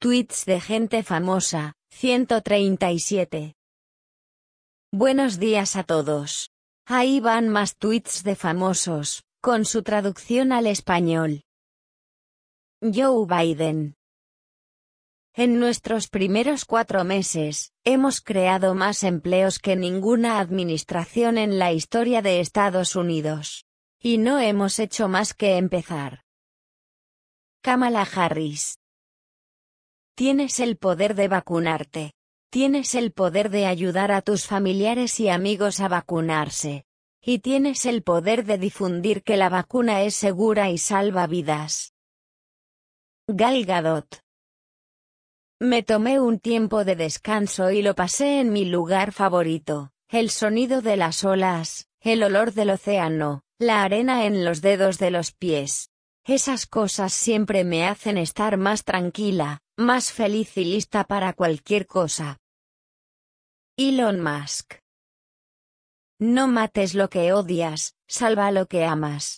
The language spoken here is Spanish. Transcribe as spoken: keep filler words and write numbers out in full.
Tweets de gente famosa, ciento treinta y siete. Buenos días a todos. Ahí van más tweets de famosos, con su traducción al español. Joe Biden. En nuestros primeros cuatro meses, hemos creado más empleos que ninguna administración en la historia de Estados Unidos. Y no hemos hecho más que empezar. Kamala Harris. Tienes el poder de vacunarte. Tienes el poder de ayudar a tus familiares y amigos a vacunarse. Y tienes el poder de difundir que la vacuna es segura y salva vidas. Gal Gadot. Me tomé un tiempo de descanso y lo pasé en mi lugar favorito, el sonido de las olas, el olor del océano, la arena en los dedos de los pies. Esas cosas siempre me hacen estar más tranquila, más feliz y lista para cualquier cosa. Elon Musk. No mates lo que odias, salva lo que amas.